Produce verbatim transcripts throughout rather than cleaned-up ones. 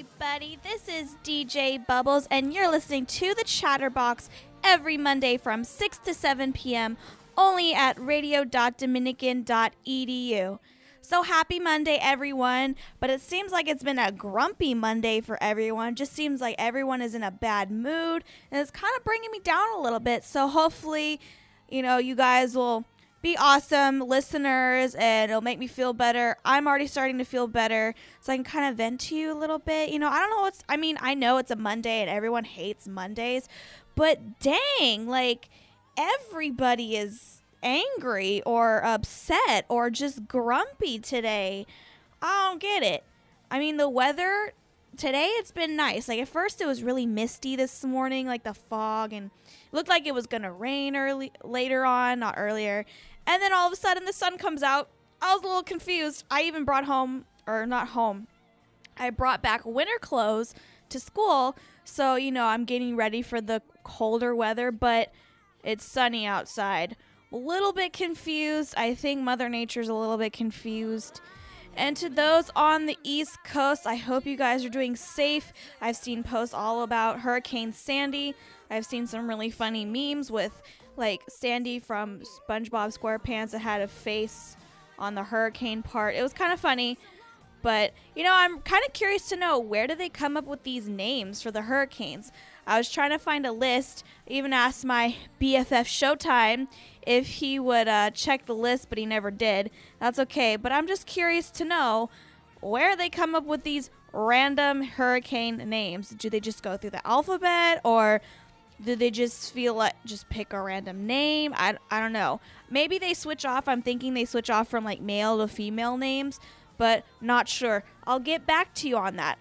everybody. This is D J Bubbles, and you're listening to the Chatterbox every Monday from six to seven p.m. only at radio dot dominican dot e d u. So happy Monday, everyone. But it seems like it's been a grumpy Monday for everyone. Just seems like everyone is in a bad mood, and it's kind of bringing me down a little bit. So hopefully, you know, you guys will be awesome listeners, and it'll make me feel better. I'm already starting to feel better, so I can kind of vent to you a little bit. You know, I don't know what's, I mean, I know it's a Monday, and everyone hates Mondays, but dang, like, everybody is angry or upset or just grumpy today. I don't get it. I mean, the weather today, it's been nice. Like, at first it was really misty this morning, like the fog, and it looked like it was gonna rain early later on, not earlier. And then all of a sudden the sun comes out. I was a little confused. I even brought home, or not home, I brought back winter clothes to school, so you know, I'm getting ready for the colder weather, but it's sunny outside. A little bit confused. I think Mother Nature's a little bit confused. And to those on the East Coast, I hope you guys are doing safe. I've seen posts all about Hurricane Sandy. I've seen some really funny memes with, like, Sandy from SpongeBob SquarePants that had a face on the hurricane part. It was kind of funny. But, you know, I'm kind of curious to know, where do they come up with these names for the hurricanes? I was trying to find a list. I even asked my B F F Showtime if he would uh, check the list, but he never did. That's okay, but I'm just curious to know where they come up with these random hurricane names. Do they just go through the alphabet, or do they just feel like just pick a random name? I, I don't know. Maybe they switch off. I'm thinking they switch off from like male to female names, but not sure. I'll get back to you on that.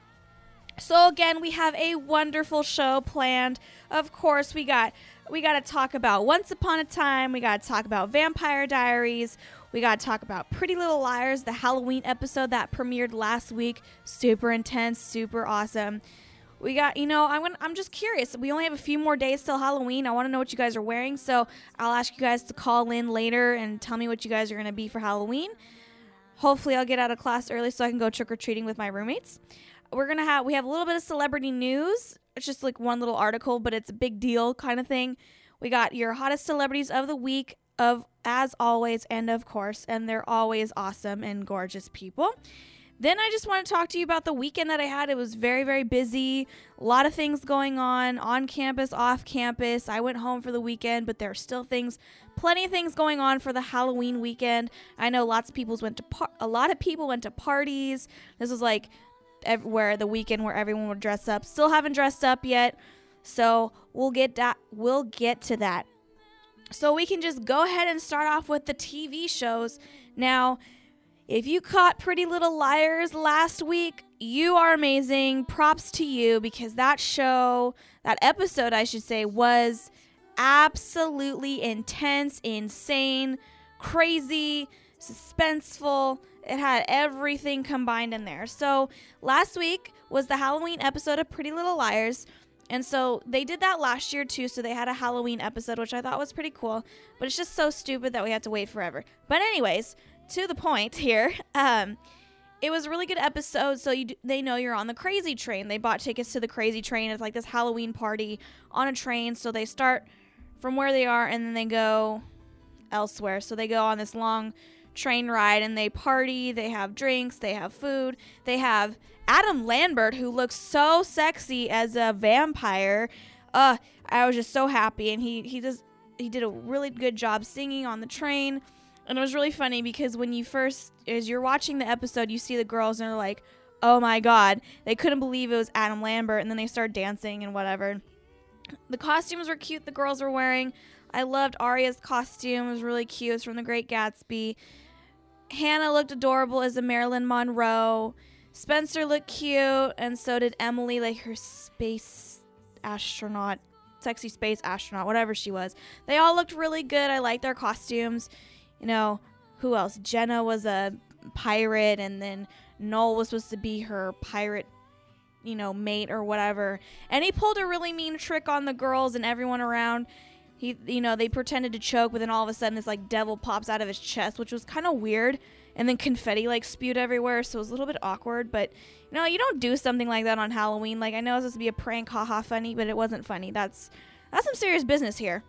So again, we have a wonderful show planned. Of course, we got we got to talk about Once Upon a Time. We got to talk about Vampire Diaries. We got to talk about Pretty Little Liars, the Halloween episode that premiered last week. Super intense, super awesome. We got, you know, I'm gonna, I'm just curious. We only have a few more days till Halloween. I want to know what you guys are wearing, so I'll ask you guys to call in later and tell me what you guys are going to be for Halloween. Hopefully, I'll get out of class early so I can go trick-or-treating with my roommates. We're going to have, we have a little bit of celebrity news. It's just like one little article, but it's a big deal kind of thing. We got your hottest celebrities of the week, of as always, and of course, and they're always awesome and gorgeous people. Then I just want to talk to you about the weekend that I had. It was very, very busy. A lot of things going on, on campus, off campus. I went home for the weekend, but there are still things, plenty of things going on for the Halloween weekend. I know lots of people went to, par- a lot of people went to parties. This was like everywhere the weekend where everyone would dress up. Still haven't dressed up yet, so we'll get that. We'll get to that. So we can just go ahead and start off with the T V shows. Now, if you caught Pretty Little Liars last week, you are amazing. Props to you, because that show, that episode, I should say, was absolutely intense, insane, crazy, suspenseful. It had everything combined in there. So last week was the Halloween episode of Pretty Little Liars. And so they did that last year too. So they had a Halloween episode, which I thought was pretty cool. But it's just so stupid that we had to wait forever. But anyways, to the point here, um, it was a really good episode. So you, they know you're on the crazy train. They bought tickets to the crazy train. It's like this Halloween party on a train. So they start from where they are and then they go elsewhere. So they go on this long train ride and they party, they have drinks, they have food, they have Adam Lambert, who looks so sexy as a vampire. Uh, I was just so happy, and he he does he did a really good job singing on the train, and it was really funny because when you first, as you're watching the episode, you see the girls and they're like, oh my god, they couldn't believe it was Adam Lambert, and then they start dancing and whatever. The costumes were cute the girls were wearing. I loved Aria's costume. It was really cute. It's from The Great Gatsby. Hannah looked adorable as a Marilyn Monroe. Spencer looked cute, and so did Emily, like her space astronaut, sexy space astronaut, whatever she was. They all looked really good. I liked their costumes. You know, who else? Jenna was a pirate, and then Noel was supposed to be her pirate, you know, mate or whatever. And he pulled a really mean trick on the girls and everyone around. He, you know, they pretended to choke, but then all of a sudden this like devil pops out of his chest, which was kind of weird. and then confetti like spewed everywhere, so it was a little bit awkward. But you know, you don't do something like that on Halloween. Like, I know it's supposed to be a prank, haha, funny, but it wasn't funny. That's that's some serious business here.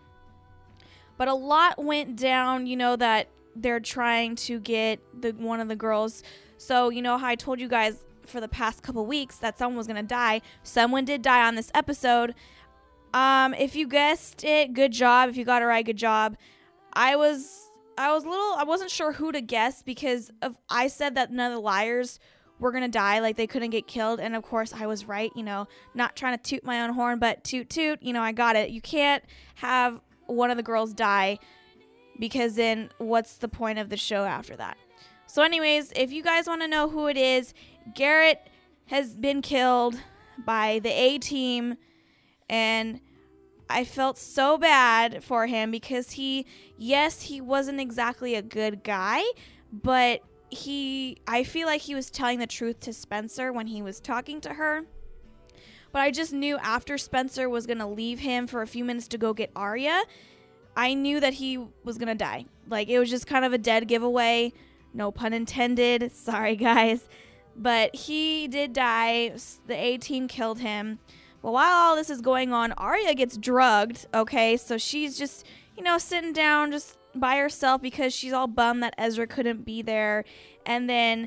But a lot went down, you know, that they're trying to get the one of the girls. So, you know how I told you guys for the past couple weeks that someone was going to die. Someone did die on this episode. Um, if you guessed it, good job. If you got it right, good job. I was, I was a little, I wasn't sure who to guess because of, I said that none of the liars were going to die, like they couldn't get killed. And of course I was right, you know, not trying to toot my own horn, but toot toot, you know, I got it. You can't have one of the girls die because then what's the point of the show after that? So anyways, if you guys want to know who it is, Garrett has been killed by the A-Team, and I felt so bad for him because he, yes, he wasn't exactly a good guy, but he, I feel like he was telling the truth to Spencer when he was talking to her. But I just knew after Spencer was going to leave him for a few minutes to go get Arya, I knew that he was going to die. Like, it was just kind of a dead giveaway. No pun intended. Sorry, guys. But he did die. The A-Team killed him. Well, while all this is going on, Arya gets drugged, okay? So she's just, you know, sitting down just by herself because she's all bummed that Ezra couldn't be there. And then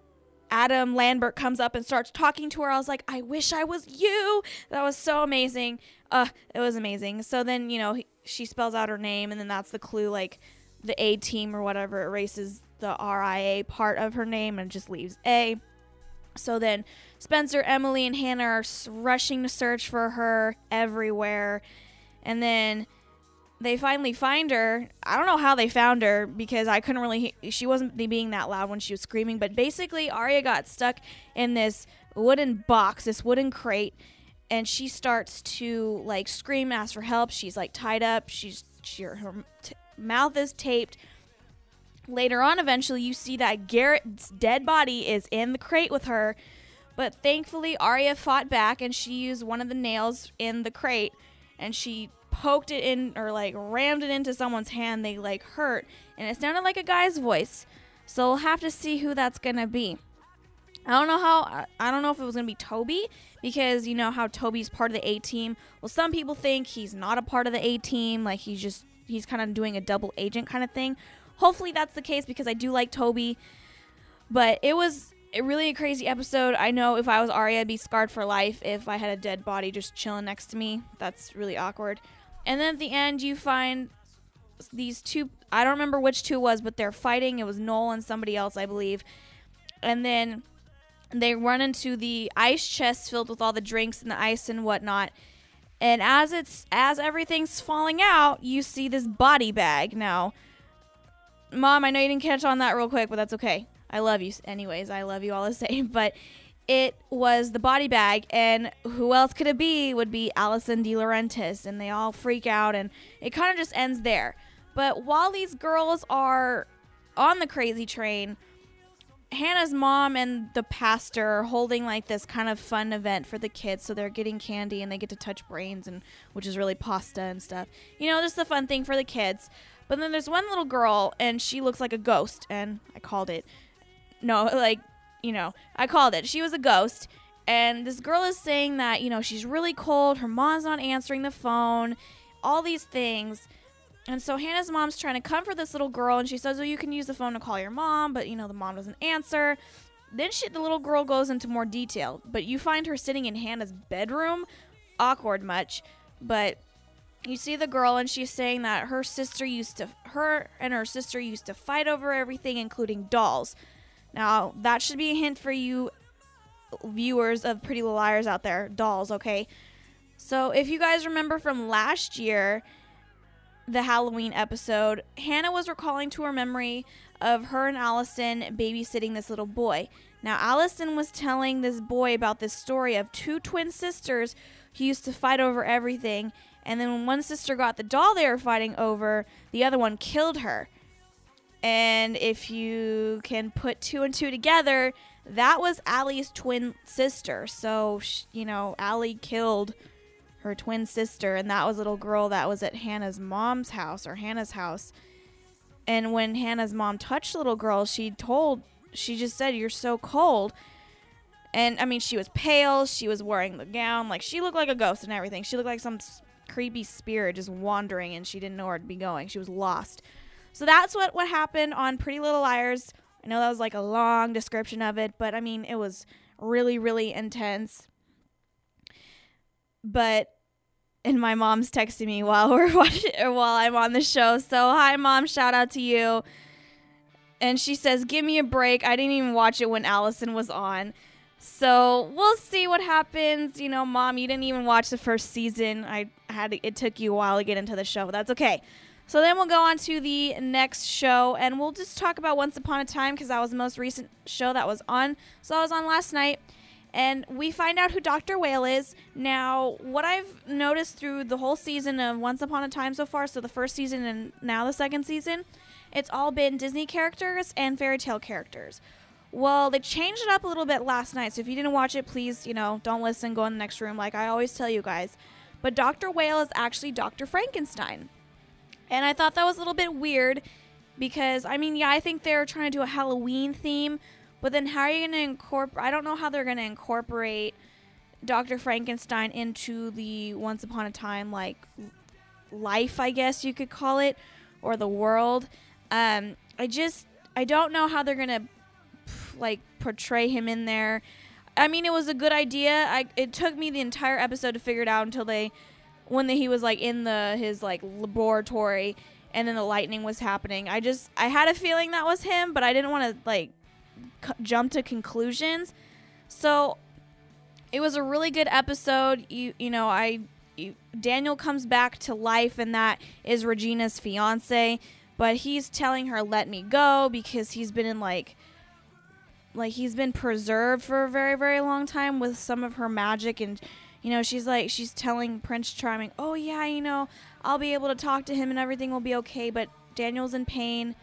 Adam Lambert comes up and starts talking to her. I was like, I wish I was you. That was so amazing. Uh, it was amazing. So then, you know, he, she spells out her name, and then that's the clue, like the A-Team or whatever erases the R I A part of her name and just leaves A. So then Spencer, Emily, and Hannah are rushing to search for her everywhere. And then they finally find her. I don't know how they found her because I couldn't really he- she wasn't being that loud when she was screaming. But basically, Arya got stuck in this wooden box, this wooden crate. And she starts to, like, scream and ask for help. She's, like, tied up. She's she, Her t- mouth is taped. Later on, eventually, you see that Garrett's dead body is in the crate with her. But thankfully, Arya fought back, and she used one of the nails in the crate. And she poked it in, or, like, rammed it into someone's hand. They, like, hurt. And it sounded like a guy's voice. So we'll have to see who that's going to be. I don't know how, I don't know if it was going to be Toby, because you know how Toby's part of the A-Team. Well, some people think he's not a part of the A-Team, like he's just, he's kind of doing a double agent kind of thing. Hopefully that's the case because I do like Toby, but it was a really a crazy episode. I know if I was Arya, I'd be scarred for life if I had a dead body just chilling next to me. That's really awkward. And then at the end, you find these two, I don't remember which two it was, but they're fighting. It was Noel and somebody else, I believe. And then they run into the ice chest filled with all the drinks and the ice and whatnot. And as it's as everything's falling out, you see this body bag. Now, Mom, I know you didn't catch on that real quick, but that's okay. I love you. Anyways, I love you all the same. But it was the body bag, and who else could it be? Would be Allison De Laurentiis, and they all freak out, and it kind of just ends there. But while these girls are on the crazy train, Hannah's mom and the pastor are holding like this kind of fun event for the kids. So they're getting candy and they get to touch brains, and which is really pasta and stuff. You know, just a fun thing for the kids. But then there's one little girl, and she looks like a ghost, and I called it. No, like, you know, I called it. She was a ghost, and this girl is saying that, you know, she's really cold. Her mom's not answering the phone. All these things. And so Hannah's mom's trying to comfort this little girl, and she says, well, you can use the phone to call your mom, but, you know, the mom doesn't answer. Then she, the little girl goes into more detail, but you find her sitting in Hannah's bedroom. Awkward much, but you see the girl, and she's saying that her sister used to, her and her sister used to fight over everything, including dolls. Now, that should be a hint for you viewers of Pretty Little Liars out there. Dolls, okay? So if you guys remember from last year, the Halloween episode, Hannah was recalling to her memory of her and Allison babysitting this little boy. Now, Allison was telling this boy about this story of two twin sisters who used to fight over everything, and then when one sister got the doll they were fighting over, the other one killed her. And if you can put two and two together, that was Allie's twin sister. So, you know, Allie killed her twin sister, and that was a little girl that was at Hannah's mom's house, or Hannah's house. And when Hannah's mom touched the little girl, she told, she just said, "You're so cold." And, I mean, she was pale. She was wearing the gown. Like, she looked like a ghost and everything. She looked like some s- creepy spirit just wandering, and she didn't know where to be going. She was lost. So that's what, what happened on Pretty Little Liars. I know that was, like, a long description of it, but, I mean, it was really, really intense. But... And my mom's texting me while we're watching, or while I'm on the show. So, hi, Mom. Shout out to you. And she says, "Give me a break. I didn't even watch it when Allison was on." So, we'll see what happens. You know, Mom, you didn't even watch the first season. I had to, it took you a while to get into the show. That's okay. So, then we'll go on to the next show. And we'll just talk about Once Upon a Time, because that was the most recent show that was on. So, I was on last night. And we find out who Doctor Whale is. Now, what I've noticed through the whole season of Once Upon a Time so far, so the first season and now the second season, it's all been Disney characters and fairy tale characters. Well, they changed it up a little bit last night, so if you didn't watch it, please, you know, don't listen, go in the next room like I always tell you guys. But Doctor Whale is actually Doctor Frankenstein. And I thought that was a little bit weird because, I mean, yeah, I think they're trying to do a Halloween theme. But then how are you going to incorporate... I don't know how they're going to incorporate Doctor Frankenstein into the Once Upon a Time, like, life, I guess you could call it, or the world. Um, I just... I don't know how they're going to, like, portray him in there. I mean, it was a good idea. I It took me the entire episode to figure it out until they... When the, he was, like, in the his, like, laboratory, and then the lightning was happening. I just... I had a feeling that was him, but I didn't want to, like... jump to conclusions. So it was a really good episode. You you know, I you, Daniel comes back to life, and that is Regina's fiance, but he's telling her let me go because he's been in like like he's been preserved for a very very long time with some of her magic. And you know, she's like she's telling Prince Charming, "Oh yeah, you know, I'll be able to talk to him and everything will be okay," but Daniel's in pain.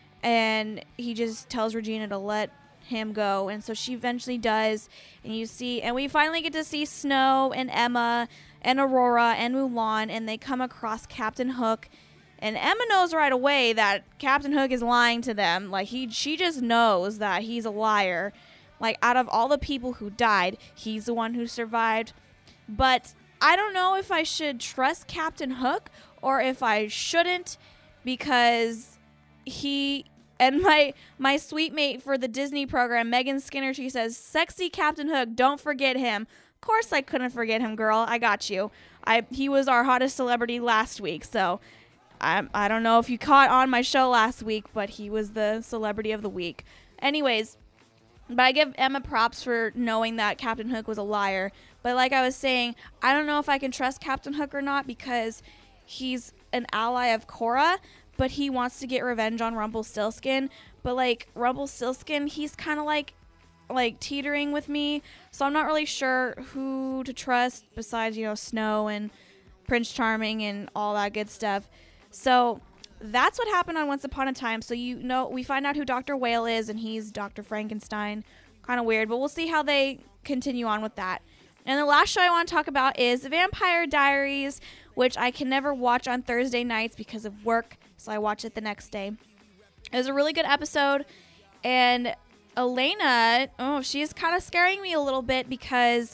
And he just tells Regina to let him go. And so she eventually does. And you see, and we finally get to see Snow and Emma and Aurora and Mulan. And they come across Captain Hook. And Emma knows right away that Captain Hook is lying to them. Like, he, she just knows that he's a liar. Like, out of all the people who died, he's the one who survived. But I don't know if I should trust Captain Hook or if I shouldn't, because... he and my my sweet mate for the Disney program, Megan Skinner, she says, "Sexy Captain Hook, don't forget him." Of course I couldn't forget him, girl. I got you. I he was our hottest celebrity last week, so I I don't know if you caught on my show last week, but he was the celebrity of the week. Anyways, but I give Emma props for knowing that Captain Hook was a liar. But like I was saying, I don't know if I can trust Captain Hook or not because he's an ally of Korra, but he wants to get revenge on Rumpelstiltskin. But, like, Rumpelstiltskin, he's kind of, like, like, teetering with me. So I'm not really sure who to trust besides, you know, Snow and Prince Charming and all that good stuff. So that's what happened on Once Upon a Time. So, you know, we find out who Doctor Whale is, and he's Doctor Frankenstein. Kind of weird, but we'll see how they continue on with that. And the last show I want to talk about is Vampire Diaries, which I can never watch on Thursday nights because of work. So I watch it the next day. It was a really good episode. And Elena, oh, she's kind of scaring me a little bit because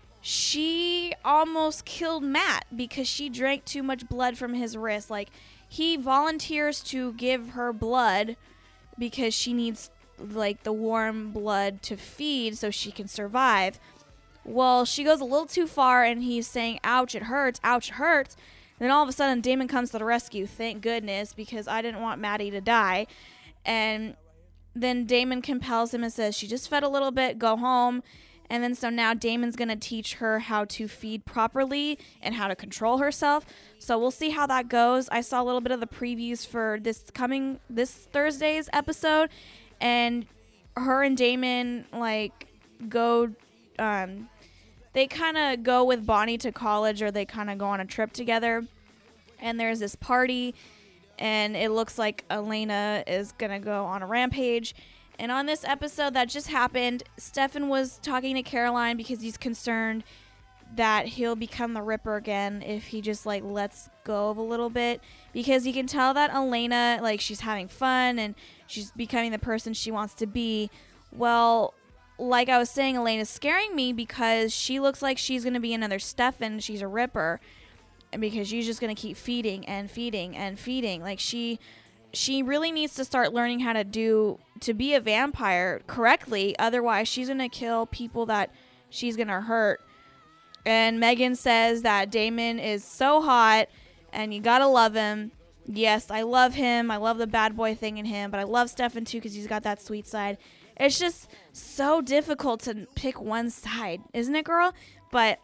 she almost killed Matt because she drank too much blood from his wrist. Like, he volunteers to give her blood because she needs, like, the warm blood to feed so she can survive. Well, she goes a little too far, and he's saying, "Ouch, it hurts, ouch, it hurts." And then all of a sudden, Damon comes to the rescue, thank goodness, because I didn't want Maddie to die. And then Damon compels him and says, "She just fed a little bit, go home." And then so now Damon's going to teach her how to feed properly and how to control herself. So we'll see how that goes. I saw a little bit of the previews for this coming, this Thursday's episode. And her and Damon, like, go... Um, they kind of go with Bonnie to college, or they kind of go on a trip together. And there's this party, and it looks like Elena is going to go on a rampage. And on this episode that just happened, Stefan was talking to Caroline because he's concerned that he'll become the Ripper again if he just like lets go of a little bit, because you can tell that Elena, like, she's having fun and she's becoming the person she wants to be. Well, like I was saying, Elena's scaring me because she looks like she's going to be another Stefan. She's a Ripper, and because she's just going to keep feeding and feeding and feeding. Like, she she really needs to start learning how to do to be a vampire correctly. Otherwise, she's going to kill people that she's going to hurt. And Megan says that Damon is so hot and you got to love him. Yes, I love him. I love the bad boy thing in him, but I love Stefan too because he's got that sweet side. It's just so difficult to pick one side, isn't it, girl? But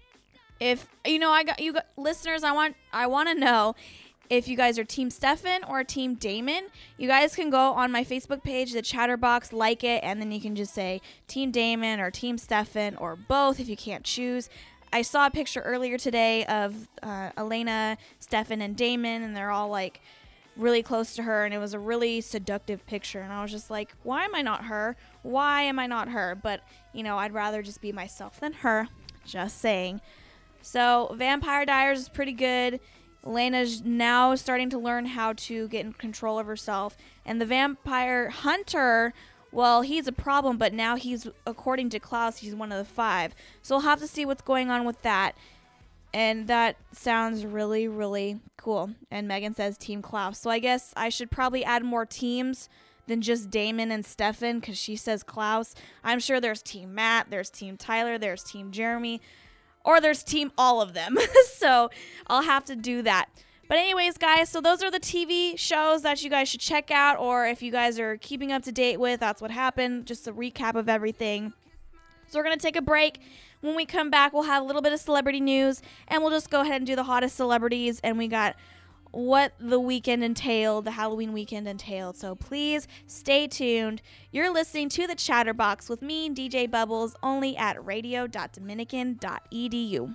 if you know, I got you got, listeners, I want I want to know if you guys are Team Stefan or Team Damon. You guys can go on my Facebook page, the Chatterbox, like it, and then you can just say Team Damon or Team Stefan or both if you can't choose. I saw a picture earlier today of uh, Elena, Stefan, and Damon, and they're all like really close to her, and it was a really seductive picture, and I was just like, why am I not her? Why am I not her? But, you know, I'd rather just be myself than her. Just saying. So, Vampire Diaries is pretty good. Elena's now starting to learn how to get in control of herself, and the Vampire Hunter, well, he's a problem, but now he's, according to Klaus, he's one of the five. So we'll have to see what's going on with that. And that sounds really, really cool. And Megan says Team Klaus. So I guess I should probably add more teams than just Damon and Stefan, because she says Klaus. I'm sure there's Team Matt, there's Team Tyler, there's Team Jeremy, or there's Team all of them. So I'll have to do that. But anyways, guys, so those are the T V shows that you guys should check out, or if you guys are keeping up to date with, that's what happened. Just a recap of everything. So we're going to take a break. When we come back, we'll have a little bit of celebrity news, and we'll just go ahead and do the hottest celebrities, and we got what the weekend entailed, the Halloween weekend entailed. So please stay tuned. You're listening to the Chatterbox with me, D J Bubbles, only at radio dot dominican dot e d u.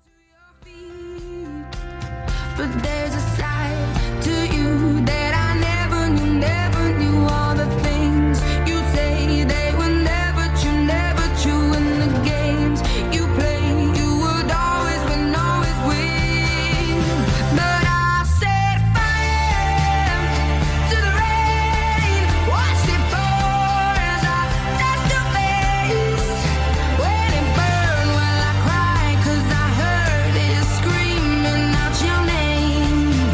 But there's a side to you that I never knew, never knew. All the things you say, they were never true, never true. In the games you play, you would always win, always win. But I set fire to the rain, watched it pour as I touched your face. When it burned, well I cried, 'cause I heard it screaming out your name.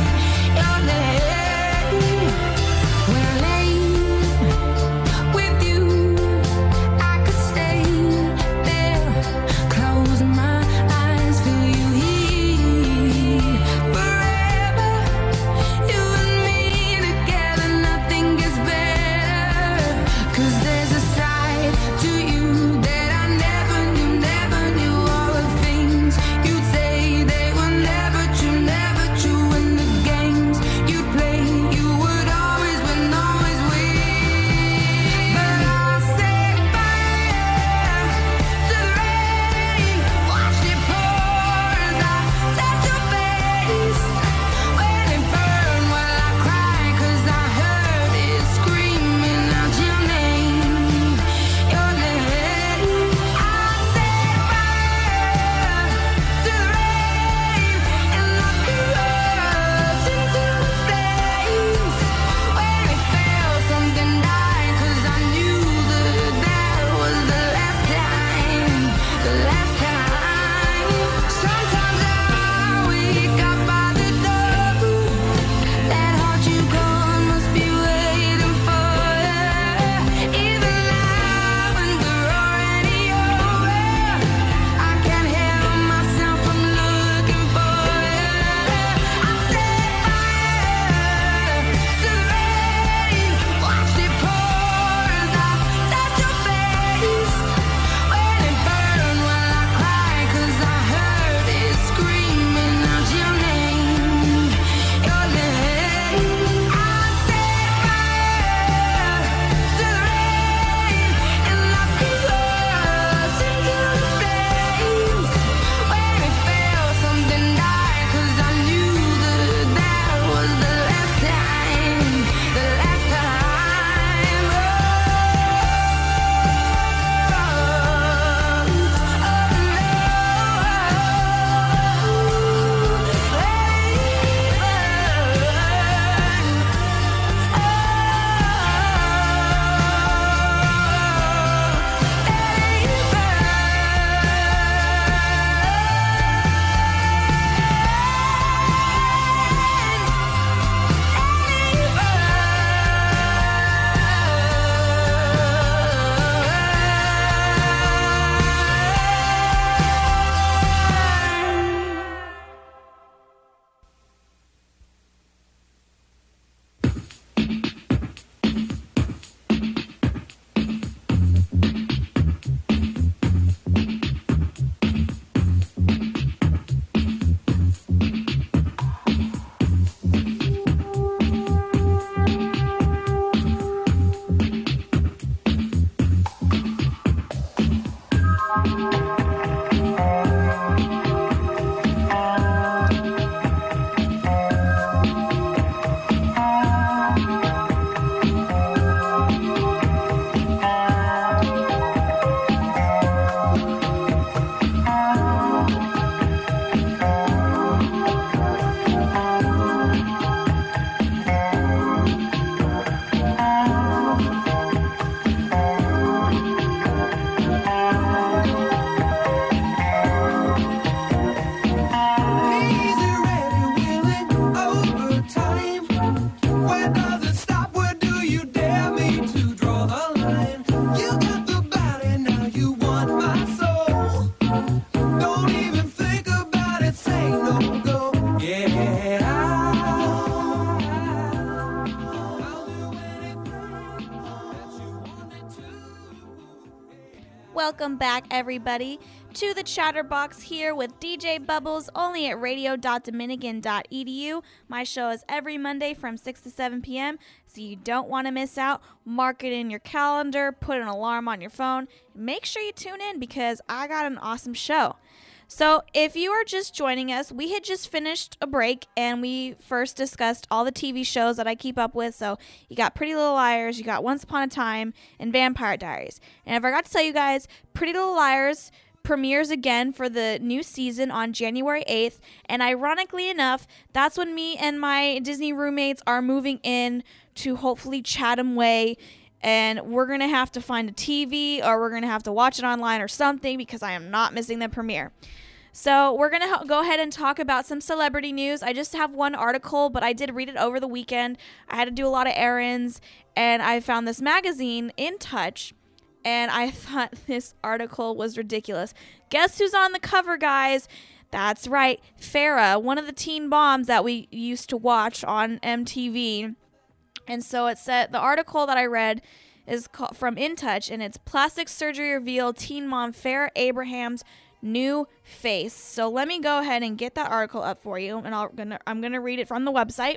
welcome back, everybody, to the Chatterbox here with D J Bubbles, only at radio dot dominican dot e d u. My show is every Monday from six to seven p.m., so you don't want to miss out. Mark it in your calendar, put an alarm on your phone. Make sure you tune in because I got an awesome show. So if you are just joining us, we had just finished a break and we first discussed all the T V shows that I keep up with. So you got Pretty Little Liars, you got Once Upon a Time, and Vampire Diaries. And I forgot to tell you guys, Pretty Little Liars premieres again for the new season on January eighth. And ironically enough, that's when me and my Disney roommates are moving in to hopefully Chatham Way. And we're going to have to find a T V or we're going to have to watch it online or something because I am not missing the premiere. So we're going to go ahead and talk about some celebrity news. I just have one article, but I did read it over the weekend. I had to do a lot of errands, and I found this magazine, In Touch, and I thought this article was ridiculous. Guess who's on the cover, guys? That's right, Farrah, one of the teen moms that we used to watch on M T V. And so it said, the article that I read is called, from In Touch, and it's Plastic Surgery Reveal Teen Mom Farrah Abraham's New Face. So let me go ahead and get that article up for you, and I'll gonna, I'm going to read it from the website.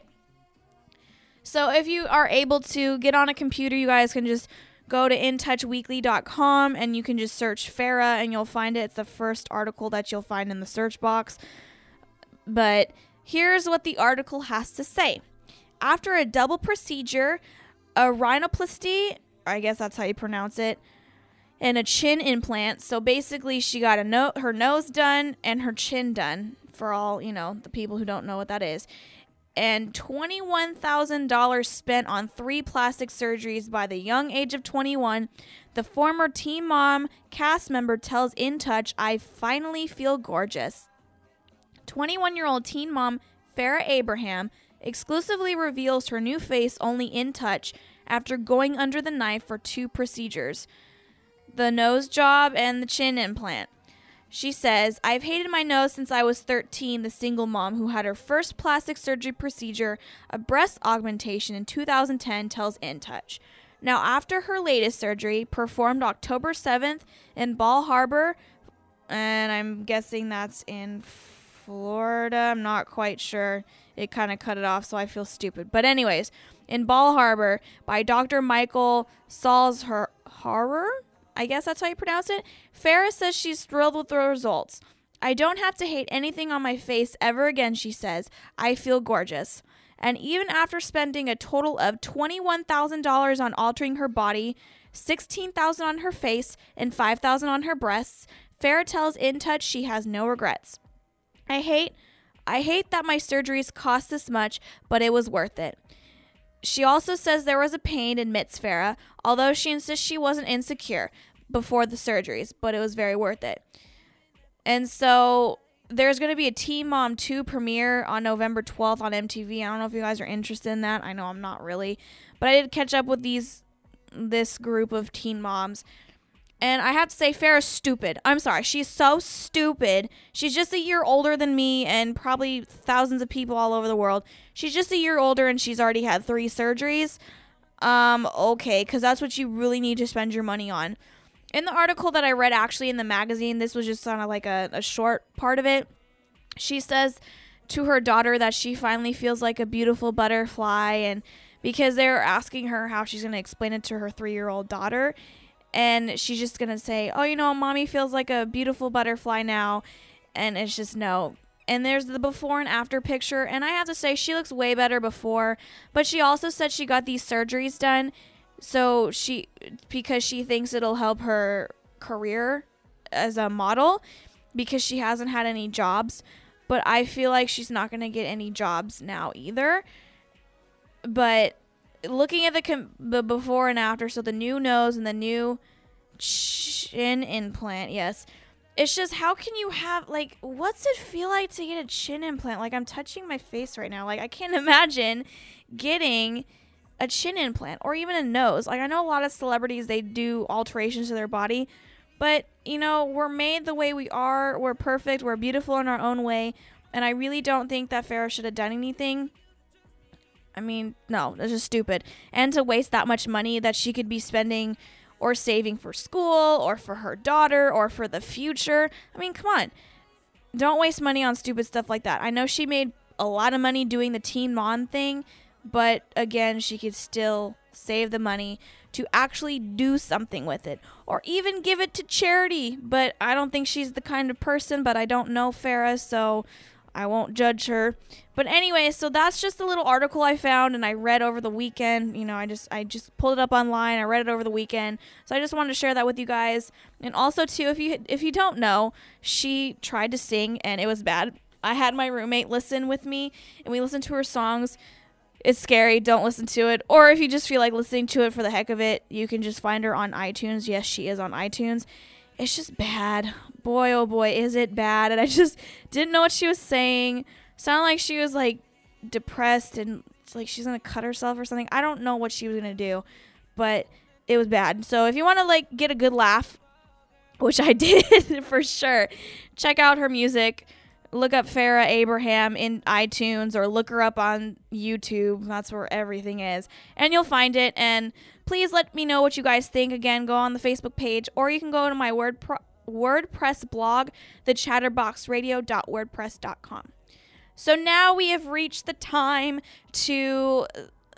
So if you are able to get on a computer, you guys can just go to in touch weekly dot com, and you can just search Farrah, and you'll find it. It's the first article that you'll find in the search box. But here's what the article has to say. After a double procedure, a rhinoplasty, I guess that's how you pronounce it, and a chin implant. So basically she got a no- her nose done and her chin done, for all, you know, the people who don't know what that is. And twenty-one thousand dollars spent on three plastic surgeries by the young age of twenty-one. The former Teen Mom cast member tells In Touch, "I finally feel gorgeous." twenty-one-year-old Teen Mom Farrah Abraham exclusively reveals her new face only In Touch after going under the knife for two procedures, the nose job and the chin implant. She says, "I've hated my nose since I was thirteen, the single mom who had her first plastic surgery procedure, a breast augmentation, in two thousand ten, tells In Touch. Now, after her latest surgery, performed October seventh in Bal Harbour, and I'm guessing that's in Florida, I'm not quite sure. It kind of cut it off, so I feel stupid. But anyways, in Bal Harbour by Doctor Michael Salzhauer, I guess that's how you pronounce it. Farrah says she's thrilled with the results. "I don't have to hate anything on my face ever again," she says. "I feel gorgeous." And even after spending a total of twenty-one thousand dollars on altering her body, sixteen thousand dollars on her face, and five thousand dollars on her breasts, Farrah tells In Touch she has no regrets. I hate, I hate that my surgeries cost this much, but it was worth it." She also says there was a pain, admits Farrah, although she insists she wasn't insecure before the surgeries, but it was very worth it. And so there's going to be a Teen Mom two premiere on November twelfth on M T V. I don't know if you guys are interested in that. I know I'm not really. But I did catch up with these this group of teen moms. And I have to say, Farrah's stupid. I'm sorry. She's so stupid. She's just a year older than me and probably thousands of people all over the world. She's just a year older and she's already had three surgeries. Um, okay, because that's what you really need to spend your money on. In the article that I read actually in the magazine, this was just kind of like a, a short part of it. She says to her daughter that she finally feels like a beautiful butterfly, and because they're asking her how she's going to explain it to her three-year-old daughter. And she's just going to say, "Oh, you know, mommy feels like a beautiful butterfly now." And it's just no. And there's the before and after picture. And I have to say, she looks way better before. But she also said she got these surgeries done. So she, because she thinks it'll help her career as a model. Because she hasn't had any jobs. But I feel like she's not going to get any jobs now either. But looking at the, com- the before and after, so the new nose and the new chin implant, yes. It's just, how can you have, like, what's it feel like to get a chin implant? Like, I'm touching my face right now. Like, I can't imagine getting a chin implant or even a nose. Like, I know a lot of celebrities, they do alterations to their body. But, you know, we're made the way we are. We're perfect. We're beautiful in our own way. And I really don't think that Farrah should have done anything. I mean, no, that's just stupid. And to waste that much money that she could be spending or saving for school or for her daughter or for the future. I mean, come on. Don't waste money on stupid stuff like that. I know she made a lot of money doing the Teen Mom thing, but again, she could still save the money to actually do something with it or even give it to charity. But I don't think she's the kind of person, but I don't know Farrah, so I won't judge her. But anyway, so that's just a little article I found and I read over the weekend. You know, I just I just pulled it up online. I read it over the weekend. So I just wanted to share that with you guys. And also too, if you if you don't know, she tried to sing and it was bad. I had my roommate listen with me and we listened to her songs. It's scary. Don't listen to it. Or if you just feel like listening to it for the heck of it, you can just find her on iTunes. Yes, she is on iTunes. It's just bad. Boy, oh boy, is it bad. And I just didn't know what she was saying. Sounded like she was like depressed and it's like she's going to cut herself or something. I don't know what she was going to do, but it was bad. So if you want to like get a good laugh, which I did for sure, check out her music. Look up Farrah Abraham in iTunes or look her up on YouTube. That's where everything is. And you'll find it. And please let me know what you guys think. Again, go on the Facebook page or you can go to my word pro- WordPress blog, the chatterbox radio dot wordpress dot com. So now we have reached the time to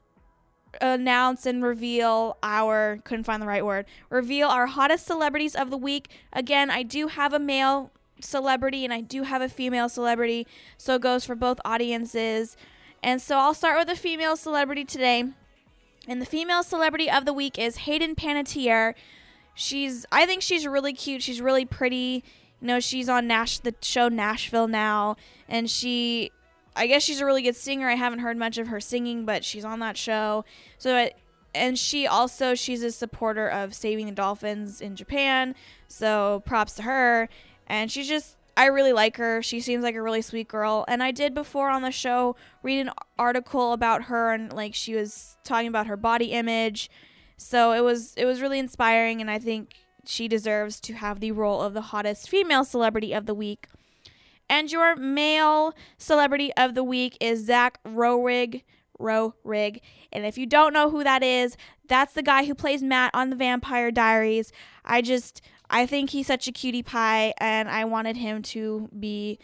announce and reveal our, couldn't find the right word, reveal our hottest celebrities of the week. Again, I do have a male celebrity and I do have a female celebrity, so it goes for both audiences. And so I'll start with a female celebrity today, and the female celebrity of the week is Hayden Panettiere. She's I think she's really cute. She's really pretty. You know, she's on Nash the show Nashville now, and she I guess she's a really good singer. I haven't heard much of her singing, but she's on that show. So it, and she also she's a supporter of saving the dolphins in Japan, so props to her. And she's just, I really like her. She seems like a really sweet girl. And I did before on the show read an article about her and like she was talking about her body image. So it was it was really inspiring and I think she deserves to have the role of the hottest female celebrity of the week. And your male celebrity of the week is Zach Rohrig. Rohrig. And if you don't know who that is, that's the guy who plays Matt on The Vampire Diaries. I just... I think he's such a cutie pie, and I wanted him to be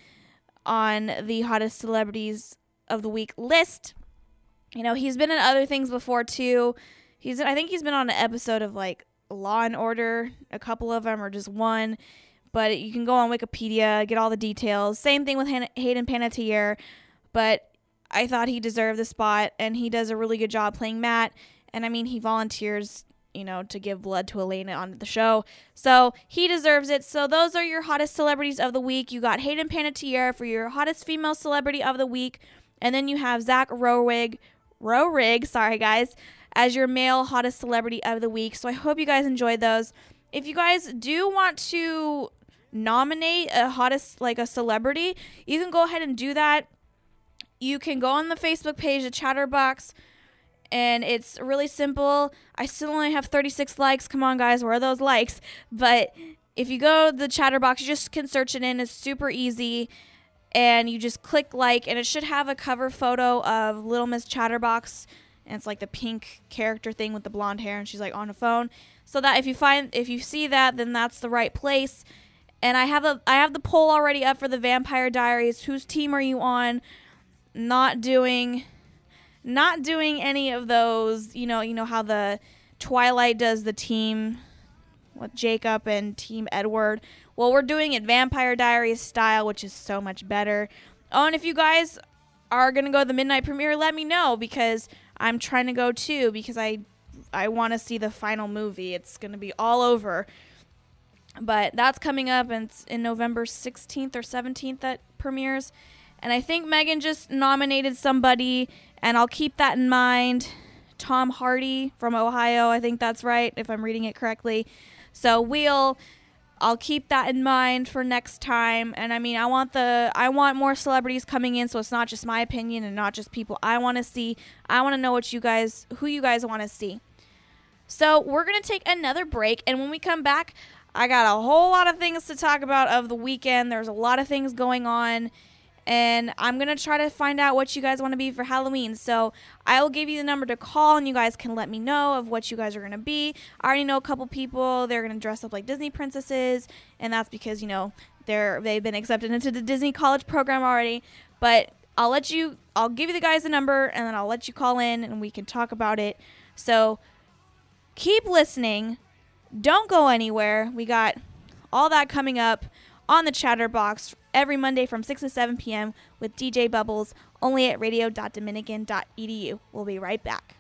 on the hottest celebrities of the week list. You know, he's been in other things before, too. He's, I think he's been on an episode of, like, Law and Order, a couple of them, or just one. But you can go on Wikipedia, get all the details. Same thing with Han- Hayden Panettiere, but I thought he deserved the spot, and he does a really good job playing Matt. And, I mean, he volunteers, you know, to give blood to Elena on the show. So he deserves it. So those are your hottest celebrities of the week. You got Hayden Panettiere for your hottest female celebrity of the week. And then you have Zach Rohrig, Rohrig, sorry guys, as your male hottest celebrity of the week. So I hope you guys enjoyed those. If you guys do want to nominate a hottest, like a celebrity, you can go ahead and do that. You can go on the Facebook page, the Chatterbox, and it's really simple. I still only have thirty-six likes. Come on, guys. Where are those likes? But if you go to the Chatterbox, you just can search it in. It's super easy. And you just click like, and it should have a cover photo of Little Miss Chatterbox. And it's like the pink character thing with the blonde hair. And she's like on a phone. So that if you find, if you see that, then that's the right place. And I have a, I have the poll already up for the Vampire Diaries. Whose team are you on? Not doing... Not doing any of those, you know, you know how the Twilight does the team with Jacob and Team Edward. Well, we're doing it Vampire Diaries style, which is so much better. Oh, and if you guys are going to go to the midnight premiere, let me know because I'm trying to go too because I I want to see the final movie. It's going to be all over. But that's coming up and it's in November sixteenth or seventeenth that premieres. And I think Megan just nominated somebody, and I'll keep that in mind. Tom Hardy from Ohio, I think that's right, if I'm reading it correctly. So we'll, I'll keep that in mind for next time. And I mean, I want the, I want more celebrities coming in, so it's not just my opinion and not just people I want to see. I want to know what you guys, who you guys want to see. So we're gonna take another break, and when we come back, I got a whole lot of things to talk about of the weekend. There's a lot of things going on. and I'm going to try to find out what you guys want to be for Halloween. So I will give you the number to call, and you guys can let me know of what you guys are going to be. I already know a couple people. They're going to dress up like Disney princesses, and that's because, you know, they're, they've been accepted into the Disney College program already. But I'll let you, I'll give you the guys the number, and then I'll let you call in, and we can talk about it. So keep listening. Don't go anywhere. We got all that coming up on the Chatterbox every Monday from six to seven p.m. with D J Bubbles, only at radio dot dominican dot e d u. We'll be right back.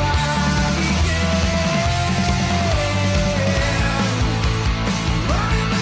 Learning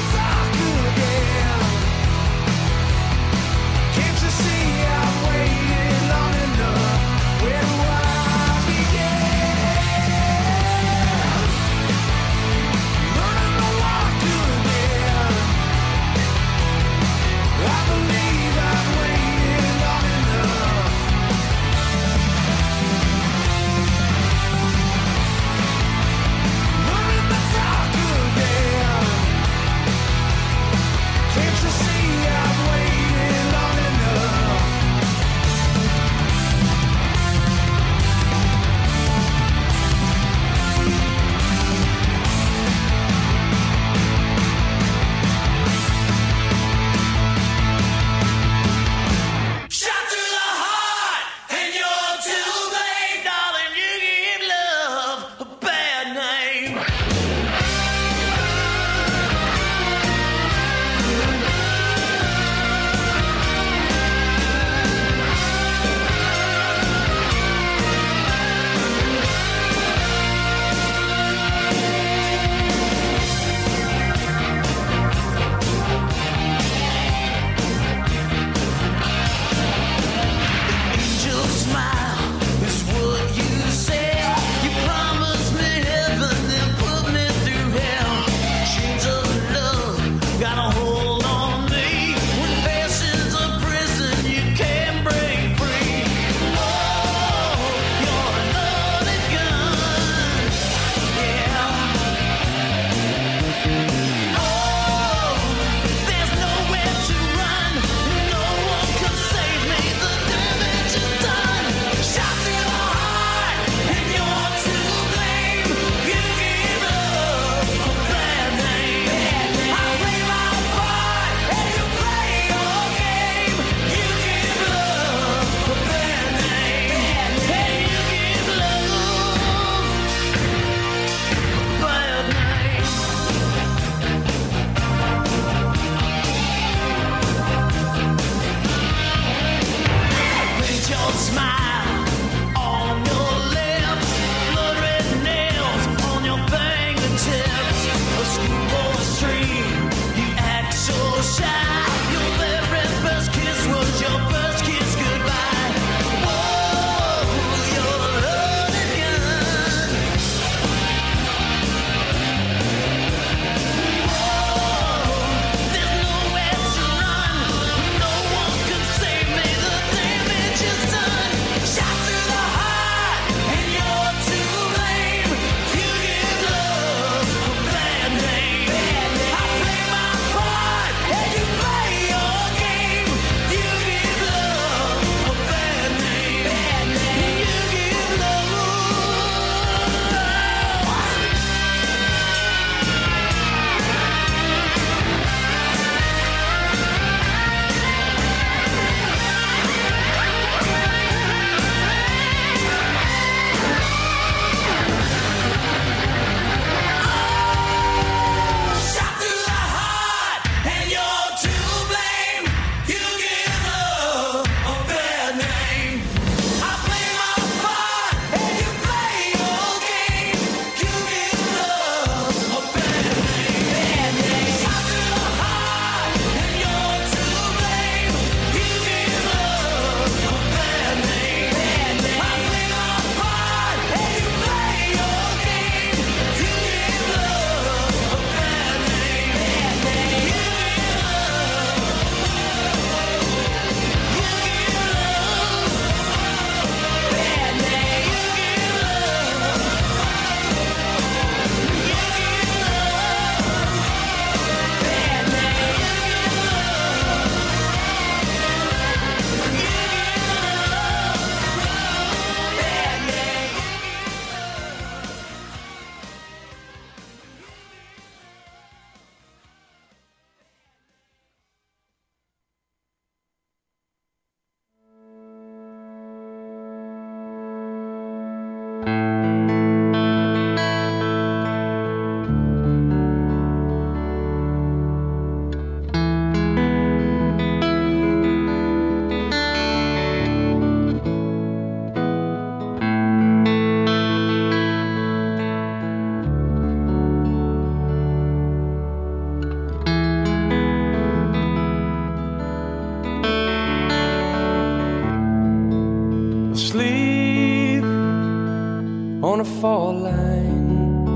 fall line,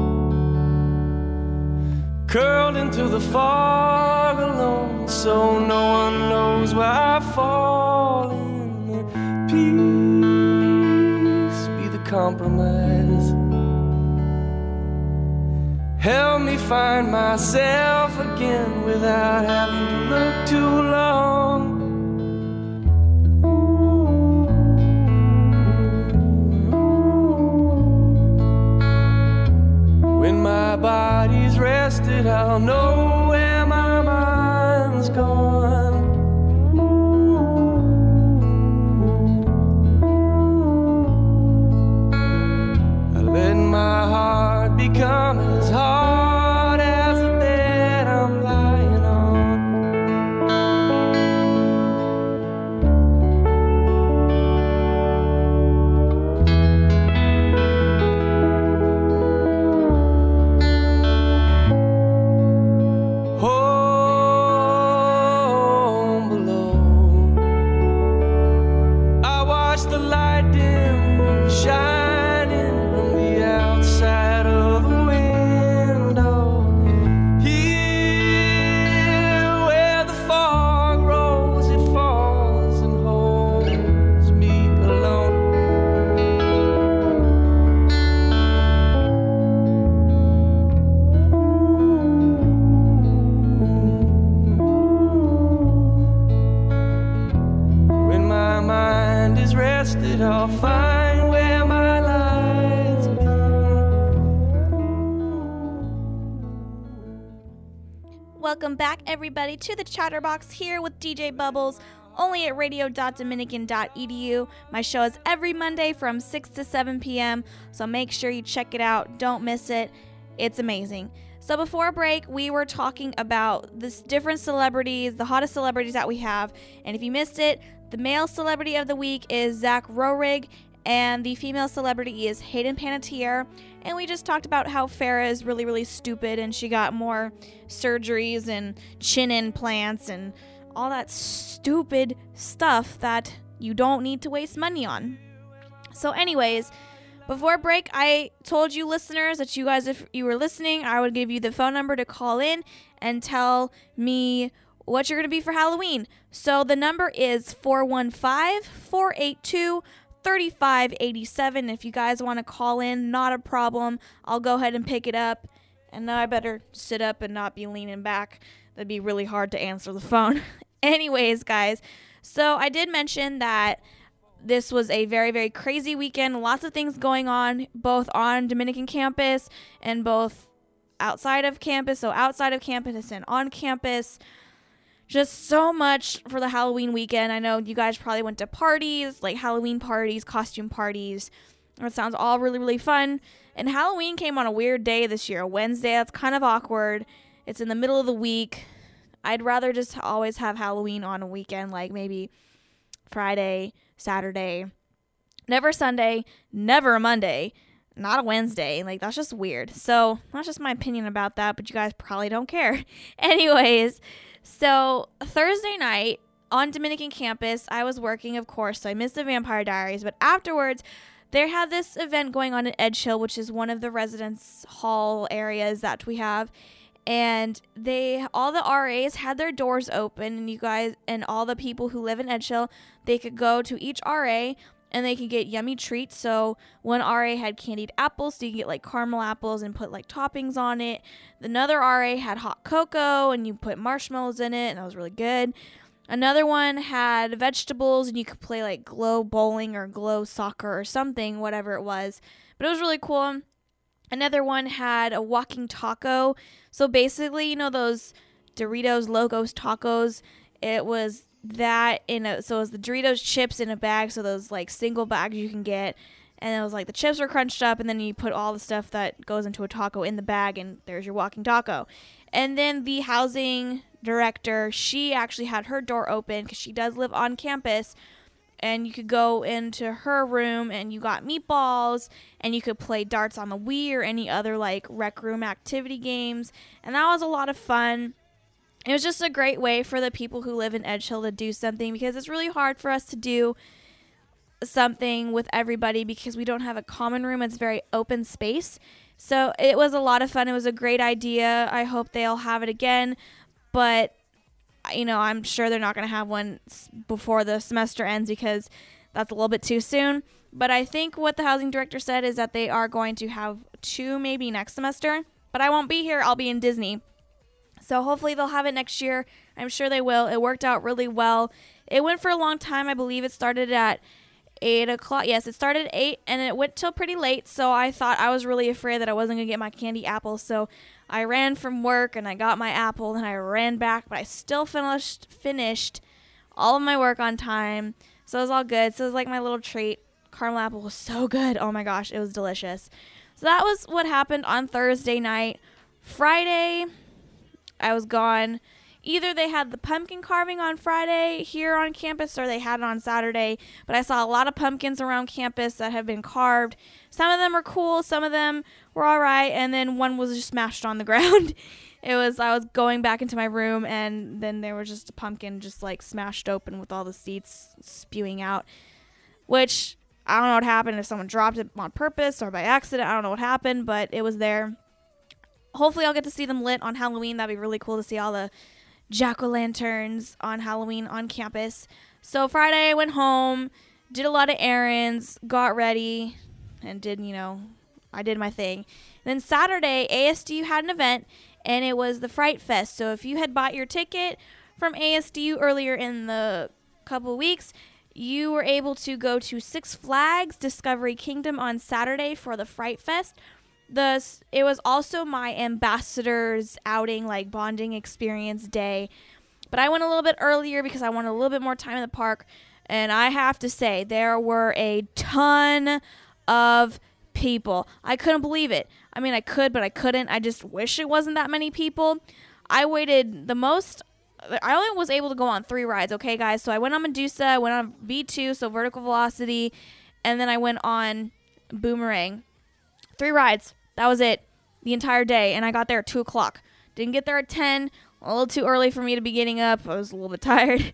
curled into the fog alone, so no one knows where I fall in. Peace be the compromise. Help me find myself again without having to look too long. When my body's rested, I'll know where my mind's gone. I let my heart become as hard as the bed I'm lying on. Home below, I watch the light dim and shining from the outside of the window. Here where the fog rolls, it falls and holds me alone. When my mind is rested, I'll find where my light's been. Welcome back, everybody, to the Chatterbox here with D J Bubbles, only at radio dot dominican dot e d u. My show is every Monday from six to seven p.m., so make sure you check it out. Don't miss it. It's amazing. So before break, we were talking about this different celebrities, the hottest celebrities that we have. And if you missed it, the male celebrity of the week is Zach Rohrig, and the female celebrity is Hayden Panettiere. And we just talked about how Farrah is really, really stupid, and she got more surgeries and chin implants and all that stupid stuff that you don't need to waste money on. So anyways, before break, I told you listeners that you guys, if you were listening, I would give you the phone number to call in and tell me what you're going to be for Halloween. So the number is four one five, four eight two, three five eight seven. If you guys want to call in, not a problem. I'll go ahead and pick it up. And now I better sit up and not be leaning back. That'd be really hard to answer the phone. Anyways, guys, so I did mention that this was a very, very crazy weekend. Lots of things going on, both on Dominican campus and both outside of campus. So outside of campus and on campus. Just so much for the Halloween weekend. I know you guys probably went to parties, like Halloween parties, costume parties. It sounds all really, really fun. And Halloween came on a weird day this year, a Wednesday. That's kind of awkward. It's in the middle of the week. I'd rather just always have Halloween on a weekend, like maybe Friday, Saturday, never Sunday, never a Monday, not a Wednesday. Like, that's just weird. So that's just my opinion about that, but you guys probably don't care. Anyways, so Thursday night on Dominican campus, I was working, of course, so I missed the Vampire Diaries, but afterwards, they had this event going on at Edge Hill, which is one of the residence hall areas that we have. And they, all the R As had their doors open, and you guys, and all the people who live in Edge Hill, they could go to each R A and they could get yummy treats. So one R A had candied apples, so you could get like caramel apples and put like toppings on it. Another R A had hot cocoa, and you put marshmallows in it, and that was really good. Another one had vegetables, and you could play like glow bowling or glow soccer or something, whatever it was. But it was really cool. Another one had a walking taco. So basically, you know, those Doritos Logos tacos, it was that in a, so it was the Doritos chips in a bag. So those like single bags you can get. And it was like the chips were crunched up, and then you put all the stuff that goes into a taco in the bag, and there's your walking taco. And then the housing director, she actually had her door open because she does live on campus. And you could go into her room and you got meatballs, and you could play darts on the Wii or any other like rec room activity games. And that was a lot of fun. It was just a great way for the people who live in Edge Hill to do something, because it's really hard for us to do something with everybody because we don't have a common room. It's very open space. So it was a lot of fun. It was a great idea. I hope they'll have it again. But, you know, I'm sure they're not going to have one before the semester ends because that's a little bit too soon. But I think what the housing director said is that they are going to have two maybe next semester. But I won't be here. I'll be in Disney. So hopefully they'll have it next year. I'm sure they will. It worked out really well. It went for a long time. I believe it started at eight o'clock. Yes, it started at eight and it went till pretty late. So I thought I was really afraid that I wasn't going to get my candy apple. So I ran from work and I got my apple and I ran back. But I still finished finished all of my work on time. So it was all good. So it was like my little treat. Caramel apple was so good. Oh my gosh, it was delicious. So that was what happened on Thursday night. Friday, I was gone. Either they had the pumpkin carving on Friday here on campus or they had it on Saturday. But I saw a lot of pumpkins around campus that have been carved. Some of them were cool. Some of them were all right. And then one was just smashed on the ground. It was, I was going back into my room and then there was just a pumpkin just like smashed open with all the seeds spewing out. Which, I don't know what happened, if someone dropped it on purpose or by accident. I don't know what happened, but it was there. Hopefully I'll get to see them lit on Halloween. That'd be really cool to see all the jack-o'-lanterns on Halloween on campus. So Friday I went home, did a lot of errands, got ready, and did, you know, I did my thing. And then Saturday, A S D U had an event, and it was the Fright Fest. So if you had bought your ticket from A S D U earlier in the couple of weeks, you were able to go to Six Flags Discovery Kingdom on Saturday for the Fright Fest. The it was also my ambassador's outing, like bonding experience day. But I went a little bit earlier because I wanted a little bit more time in the park. And I have to say, there were a ton of people. I couldn't believe it. I mean, I could, but I couldn't. I just wish it wasn't that many people. I waited the most. I only was able to go on three rides, okay, guys? So I went on Medusa, I went on V two, so Vertical Velocity, and then I went on Boomerang. Three rides. That was it the entire day, and I got there at two o'clock. Didn't get there at ten. A little too early for me to be getting up. I was a little bit tired.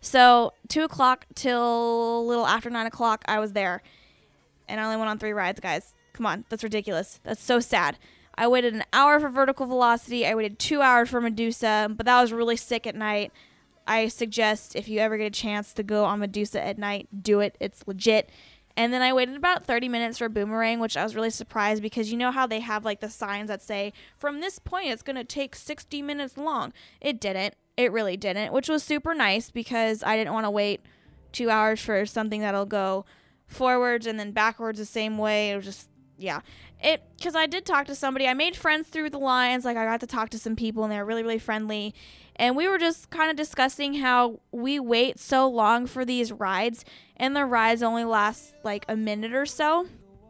So two o'clock till a little after nine o'clock, I was there. And I only went on three rides, guys. Come on. That's ridiculous. That's so sad. I waited an hour for Vertical Velocity. I waited two hours for Medusa, but that was really sick at night. I suggest if you ever get a chance to go on Medusa at night, do it. It's legit. And then I waited about thirty minutes for Boomerang, which I was really surprised because you know how they have like the signs that say, from this point, it's going to take sixty minutes long. It didn't. It really didn't, which was super nice because I didn't want to wait two hours for something that'll go forwards and then backwards the same way. It was just, yeah. It, because I did talk to somebody. I made friends through the lines. Like, I got to talk to some people, and they were really, really friendly. And we were just kind of discussing how we wait so long for these rides, and the rides only last, like, a minute or so.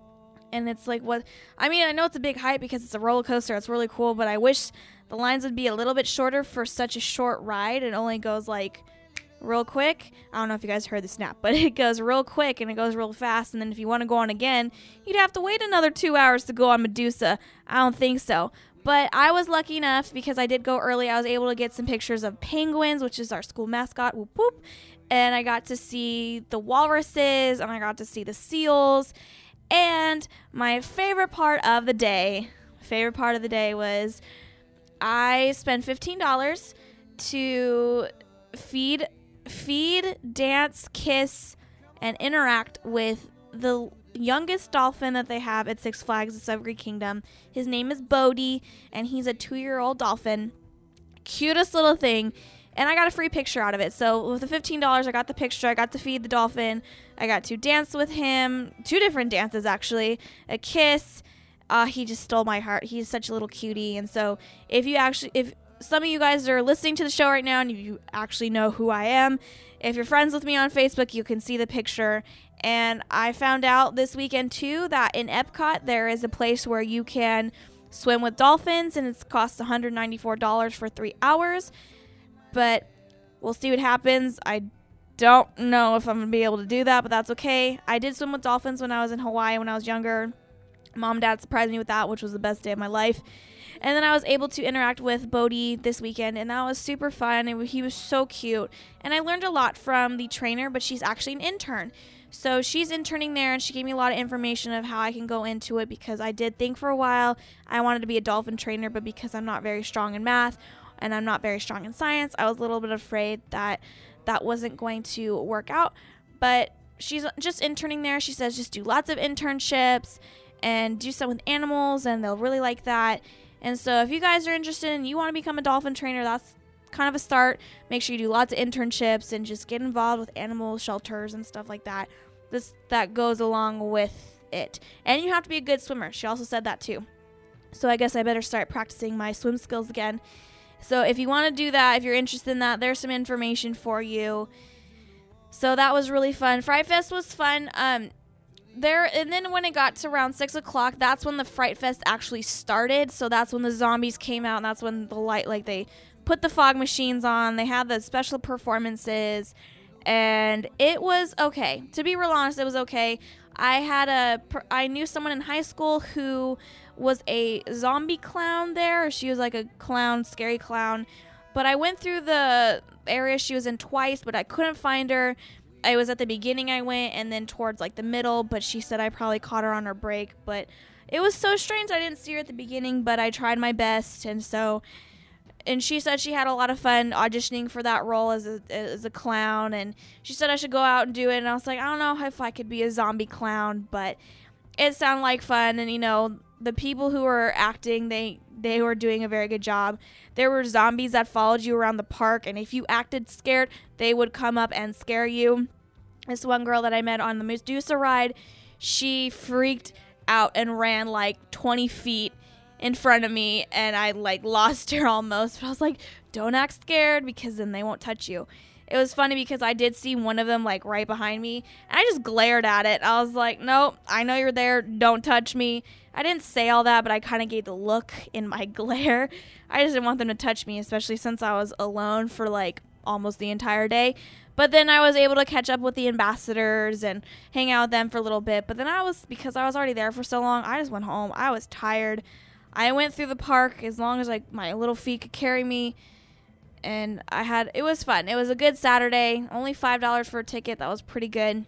And it's like, what? I mean, I know it's a big hype because it's a roller coaster. It's really cool, but I wish the lines would be a little bit shorter for such a short ride. It only goes, like, real quick. I don't know if you guys heard the snap, but it goes real quick and it goes real fast. And then if you want to go on again, you'd have to wait another two hours to go on Medusa. I don't think so. But I was lucky enough because I did go early. I was able to get some pictures of penguins, which is our school mascot. Whoop, whoop. And I got to see the walruses and I got to see the seals. And my favorite part of the day, favorite part of the day was I spent fifteen dollars to feed feed, dance, kiss, and interact with the youngest dolphin that they have at Six Flags Discovery Kingdom. His name is Bodhi, and he's a two-year-old dolphin. Cutest little thing. And I got a free picture out of it. So with the fifteen dollars, I got the picture. I got to feed the dolphin. I got to dance with him. Two different dances, actually. A kiss. Uh, he just stole my heart. He's such a little cutie. And so if you actually... if some of you guys are listening to the show right now and you actually know who I am, if you're friends with me on Facebook, you can see the picture. And I found out this weekend, too, that in Epcot, there is a place where you can swim with dolphins, and it costs one hundred ninety-four dollars for three hours. But we'll see what happens. I don't know if I'm going to be able to do that, but that's okay. I did swim with dolphins when I was in Hawaii when I was younger. Mom and Dad surprised me with that, which was the best day of my life. And then I was able to interact with Bodhi this weekend, and that was super fun. And he was so cute. And I learned a lot from the trainer, but she's actually an intern. So she's interning there, and she gave me a lot of information of how I can go into it, because I did think for a while I wanted to be a dolphin trainer, but because I'm not very strong in math and I'm not very strong in science, I was a little bit afraid that that wasn't going to work out. But she's just interning there. She says just do lots of internships and do some with animals, and they'll really like that. And so if you guys are interested and you want to become a dolphin trainer, that's kind of a start. Make sure you do lots of internships and just get involved with animal shelters and stuff like that. This that goes along with it. And you have to be a good swimmer. She also said that too. So I guess I better start practicing my swim skills again. So if you want to do that, if you're interested in that, there's some information for you. So that was really fun. Fright Fest was fun. Um, there and then when it got to around six o'clock, that's when the Fright Fest actually started. So that's when the zombies came out, and that's when the light, like they put the fog machines on. They had the special performances, and it was okay. To be real honest, it was okay. I had a, I knew someone in high school who was a zombie clown there. She was like a clown, scary clown. But I went through the area she was in twice, but I couldn't find her. I was at the beginning I went, and then towards like the middle, but she said I probably caught her on her break. But it was so strange I didn't see her at the beginning, but I tried my best. And so, and she said she had a lot of fun auditioning for that role as a, as a clown. And she said I should go out and do it. And I was like, I don't know if I could be a zombie clown, but it sounded like fun. And, you know, the people who were acting, they they were doing a very good job. There were zombies that followed you around the park, and if you acted scared, they would come up and scare you. This one girl that I met on the Medusa ride, she freaked out and ran like twenty feet in front of me, and I like lost her almost. But I was like, don't act scared, because then they won't touch you. It was funny because I did see one of them like right behind me, and I just glared at it. I was like, nope, I know you're there. Don't touch me. I didn't say all that, but I kind of gave the look in my glare. I just didn't want them to touch me, especially since I was alone for like almost the entire day. But then I was able to catch up with the ambassadors and hang out with them for a little bit. But then I was, because I was already there for so long, I just went home. I was tired. I went through the park as long as like my little feet could carry me. And I had, it was fun. It was a good Saturday. Only five dollars for a ticket. That was pretty good.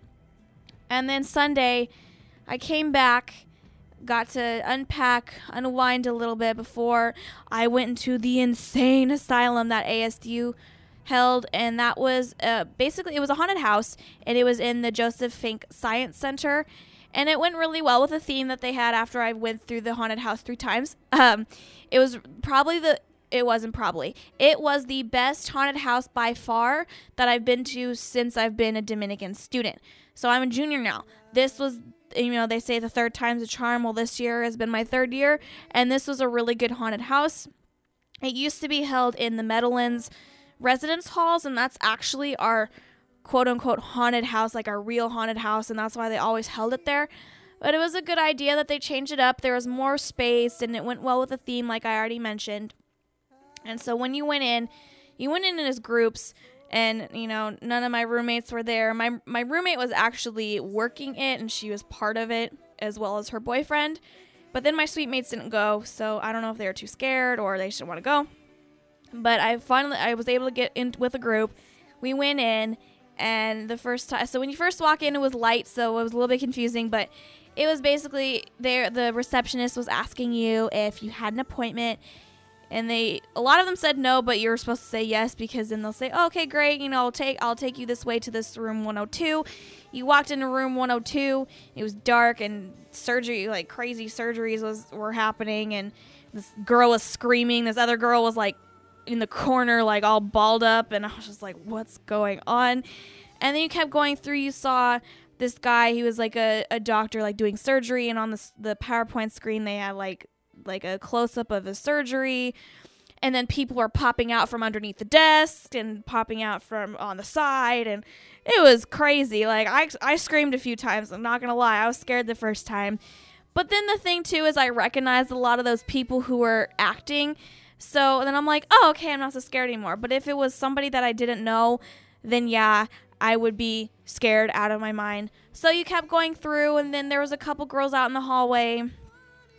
And then Sunday, I came back, got to unpack, unwind a little bit before I went into the insane asylum that A S U held. And that was uh, basically, it was a haunted house, and it was in the Joseph Fink Science Center. And it went really well with the theme that they had after I went through the haunted house three times. Um, it was probably the... It wasn't probably. It was the best haunted house by far that I've been to since I've been a Dominican student. So I'm a junior now. This was, you know, they say the third time's a charm. Well, this year has been my third year, and this was a really good haunted house. It used to be held in the Meadowlands residence halls, and that's actually our quote-unquote haunted house, like our real haunted house, and that's why they always held it there. But it was a good idea that they changed it up. There was more space, and it went well with the theme, like I already mentioned. And so when you went in, you went in as groups, and, you know, none of my roommates were there. My my roommate was actually working it, and she was part of it, as well as her boyfriend. But then my suite mates didn't go, so I don't know if they were too scared or they just didn't want to go. But I finally, I was able to get in with a group. We went in, and the first time, so when you first walk in, it was light, so it was a little bit confusing, but it was basically, there. the receptionist was asking you if you had an appointment. And they, a lot of them said no, but you're supposed to say yes, because then they'll say, oh, okay, great, you know, I'll take, I'll take you this way to this room one oh two. You walked into room one oh two. It was dark, and surgery, like crazy surgeries was were happening, and this girl was screaming. This other girl was like in the corner, like all balled up, and I was just like, what's going on? And then you kept going through. You saw this guy. He was like a, a doctor, like doing surgery, and on the the PowerPoint screen they had like. like a close-up of a surgery, and then people were popping out from underneath the desk and popping out from on the side, and it was crazy. Like I, I screamed a few times. I'm not gonna lie, I was scared the first time, but then the thing too is I recognized a lot of those people who were acting, so then I'm like, oh, okay, I'm not so scared anymore. But if it was somebody that I didn't know, then yeah, I would be scared out of my mind. So you kept going through, and then there was a couple girls out in the hallway.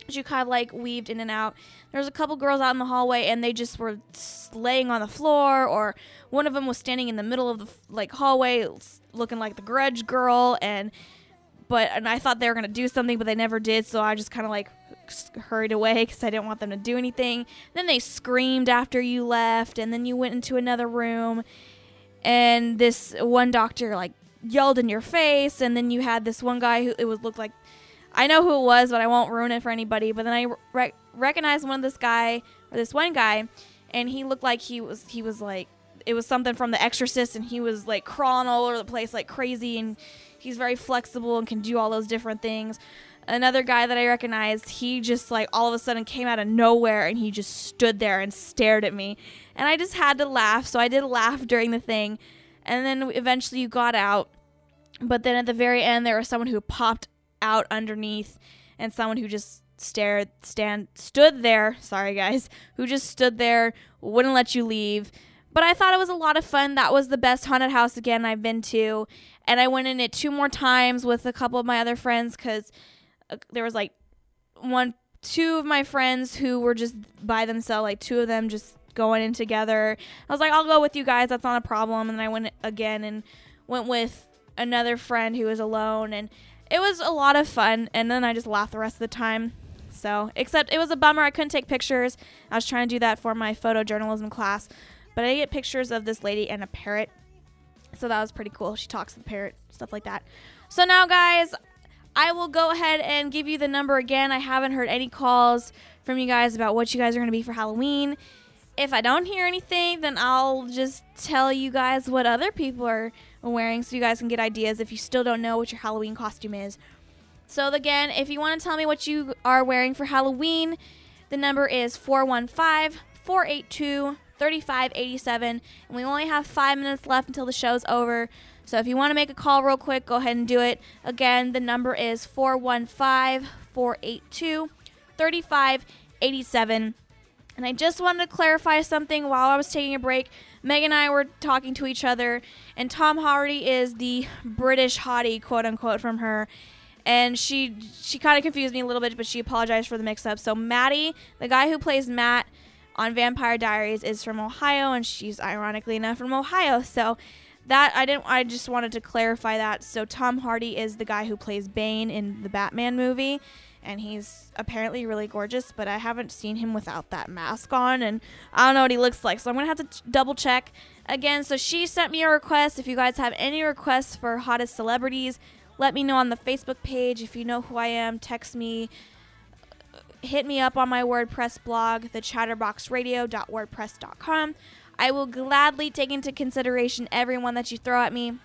She kind of like weaved in and out. There was a couple girls out in the hallway, and they just were laying on the floor, or one of them was standing in the middle of the like hallway, looking like the Grudge girl. And but and I thought they were gonna do something, but they never did. So I just kind of like hurried away because I didn't want them to do anything. Then they screamed after you left, and then you went into another room, and this one doctor like yelled in your face, and then you had this one guy who it was looked like. I know who it was, but I won't ruin it for anybody. But then I re- recognized one of this guy, or this one guy, and he looked like he was, he was like, it was something from The Exorcist, and he was like crawling all over the place like crazy, and he's very flexible and can do all those different things. Another guy that I recognized, he just like all of a sudden came out of nowhere, and he just stood there and stared at me. And I just had to laugh, so I did laugh during the thing. And then eventually you got out. But then at the very end, there was someone who popped out underneath, and someone who just stared stand stood there sorry guys who just stood there, wouldn't let you leave. But I thought it was a lot of fun. That was the best haunted house again I've been to, and I went in it two more times with a couple of my other friends, because uh, there was like one two of my friends who were just by themselves, like two of them just going in together. I was like, I'll go with you guys, that's not a problem. And then I went again and went with another friend who was alone, and it was a lot of fun, and then I just laughed the rest of the time. So, except it was a bummer I couldn't take pictures. I was trying to do that for my photojournalism class, but I get pictures of this lady and a parrot. So that was pretty cool. She talks to the parrot, stuff like that. So now, guys, I will go ahead and give you the number again. I haven't heard any calls from you guys about what you guys are going to be for Halloween. If I don't hear anything, then I'll just tell you guys what other people are wearing, so you guys can get ideas if you still don't know what your Halloween costume is. So again, if you want to tell me what you are wearing for Halloween, the number is four one five, four eight two, three five eight seven, and we only have five minutes left until the show's over. So if you want to make a call real quick, go ahead and do it. Again, the number is four one five, four eight two, three five eight seven. And I just wanted to clarify something while I was taking a break. Meg and I were talking to each other, and Tom Hardy is the British hottie, quote unquote, from her. And she she kind of confused me a little bit, but she apologized for the mix-up. So Maddie, the guy who plays Matt on Vampire Diaries, is from Ohio, and she's ironically enough from Ohio. So that I didn't. I just wanted to clarify that. So Tom Hardy is the guy who plays Bane in the Batman movie. And he's apparently really gorgeous, but I haven't seen him without that mask on, and I don't know what he looks like, so I'm going to have to ch- double check. Again, so she sent me a request. If you guys have any requests for hottest celebrities, let me know on the Facebook page. If you know who I am, text me. Hit me up on my WordPress blog, the chatterbox radio dot wordpress dot com. I will gladly take into consideration everyone that you throw at me.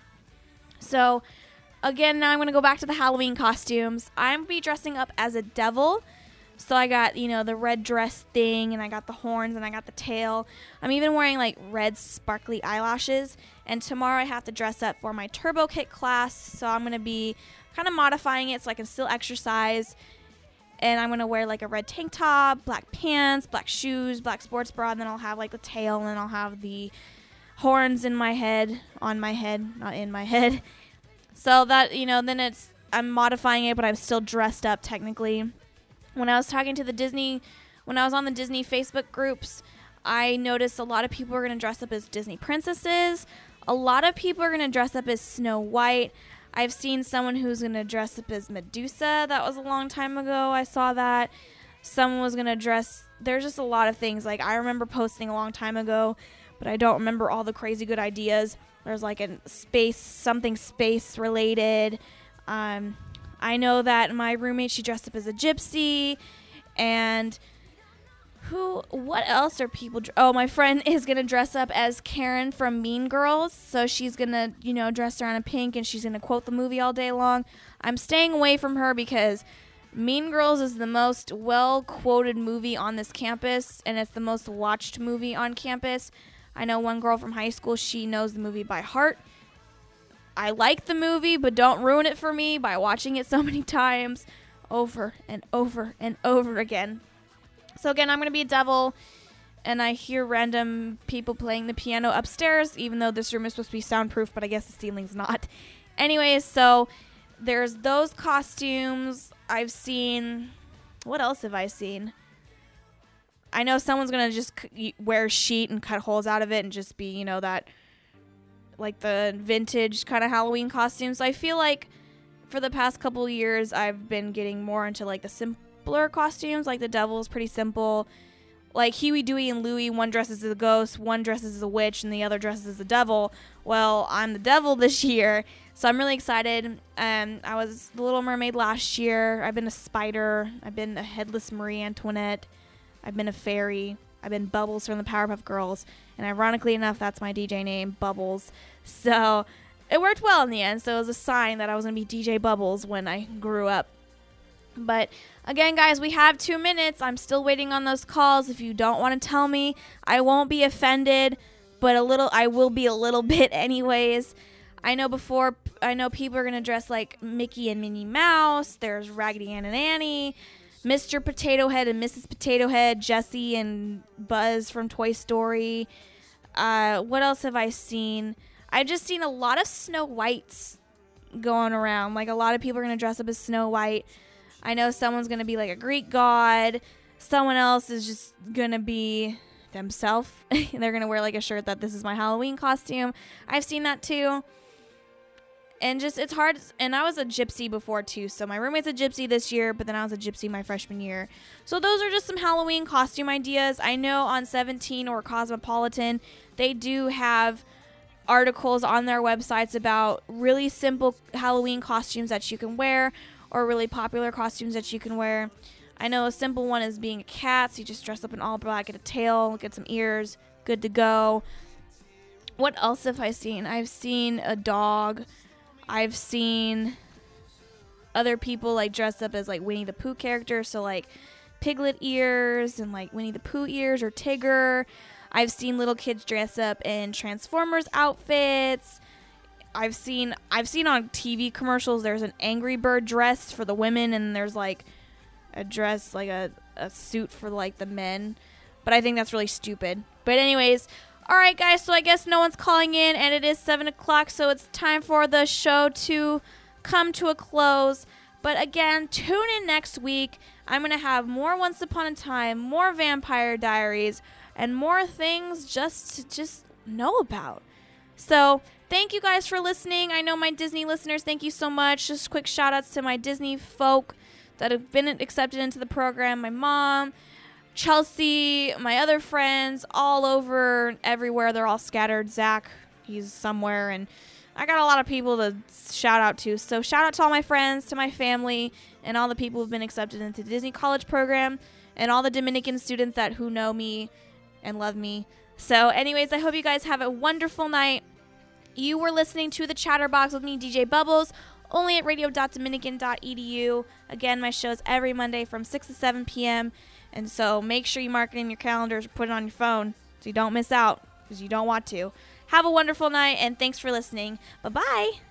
So again, now I'm going to go back to the Halloween costumes. I'm going to be dressing up as a devil. So I got, you know, the red dress thing, and I got the horns, and I got the tail. I'm even wearing, like, red sparkly eyelashes. And tomorrow I have to dress up for my Turbo Kit class. So I'm going to be kind of modifying it so I can still exercise. And I'm going to wear, like, a red tank top, black pants, black shoes, black sports bra. And then I'll have, like, the tail, and then I'll have the horns in my head, on my head, not in my head. So that, you know, then it's, I'm modifying it, but I'm still dressed up technically. When I was talking to the Disney, when I was on the Disney Facebook groups, I noticed a lot of people are going to dress up as Disney princesses. A lot of people are going to dress up as Snow White. I've seen someone who's going to dress up as Medusa. That was a long time ago. I saw that. Someone was going to dress, there's just a lot of things. Like, I remember posting a long time ago, but I don't remember all the crazy good ideas. There's like a space, something space related. Um, I know that my roommate, she dressed up as a gypsy. And who, what else are people? Dr- oh, my friend is going to dress up as Karen from Mean Girls. So she's going to, you know, dress around in pink, and she's going to quote the movie all day long. I'm staying away from her because Mean Girls is the most well-quoted movie on this campus, and it's the most watched movie on campus. I know one girl from high school, she knows the movie by heart. I like the movie, but don't ruin it for me by watching it so many times over and over and over again. So again, I'm going to be a devil, and I hear random people playing the piano upstairs, even though this room is supposed to be soundproof, but I guess the ceiling's not. Anyways, so there's those costumes. I've seen what else have I seen? I know someone's going to just c- wear a sheet and cut holes out of it and just be, you know, that, like the vintage kind of Halloween costumes. So I feel like for the past couple of years, I've been getting more into, like, the simpler costumes. Like, the Devil's pretty simple. Like, Huey, Dewey, and Louie, one dresses as a ghost, one dresses as a witch, and the other dresses as the devil. Well, I'm the devil this year, so I'm really excited. Um, I was the Little Mermaid last year. I've been a spider. I've been a headless Marie Antoinette. I've been a fairy. I've been Bubbles from the Powerpuff Girls. And ironically enough, that's my D J name, Bubbles. So it worked well in the end, so it was a sign that I was going to be D J Bubbles when I grew up. But again, guys, we have two minutes. I'm still waiting on those calls. If you don't want to tell me, I won't be offended, but a little, I will be a little bit anyways. I know before, I know people are going to dress like Mickey and Minnie Mouse. There's Raggedy Ann and Annie, Mister Potato Head and Missus Potato Head, Jessie and Buzz from Toy Story. Uh, what else have I seen? I've just seen a lot of Snow Whites going around. Like, a lot of people are going to dress up as Snow White. I know someone's going to be like a Greek god. Someone else is just going to be themselves. They're going to wear like a shirt that this is my Halloween costume. I've seen that too. And just, it's hard. And I was a gypsy before too. So my roommate's a gypsy this year, but then I was a gypsy my freshman year. So those are just some Halloween costume ideas. I know on seventeen or Cosmopolitan, they do have articles on their websites about really simple Halloween costumes that you can wear, or really popular costumes that you can wear. I know a simple one is being a cat, so you just dress up in all black, get a tail, get some ears, good to go. What else have I seen? I've seen a dog. I've seen other people like dress up as like Winnie the Pooh characters, so like Piglet ears and like Winnie the Pooh ears or Tigger. I've seen little kids dress up in Transformers outfits. I've seen I've seen on T V commercials there's an Angry Bird dress for the women, and there's like a dress, like a, a suit for like the men. But I think that's really stupid. But anyways, alright guys, so I guess no one's calling in, and it is seven o'clock, so it's time for the show to come to a close. But again, tune in next week. I'm going to have more Once Upon a Time, more Vampire Diaries, and more things just to just know about. So thank you guys for listening. I know my Disney listeners, thank you so much. Just quick shout outs to my Disney folk that have been accepted into the program. My mom, Chelsea, my other friends, all over, everywhere. They're all scattered. Zach, he's somewhere. And I got a lot of people to shout out to. So shout out to all my friends, to my family, and all the people who've been accepted into the Disney College program, and all the Dominican students that who know me and love me. So anyways, I hope you guys have a wonderful night. You were listening to The Chatterbox with me, D J Bubbles, only at radio dot dominican dot e d u. Again, my show's every Monday from six to seven p.m. And so make sure you mark it in your calendars or put it on your phone so you don't miss out, because you don't want to. Have a wonderful night, and thanks for listening. Bye-bye.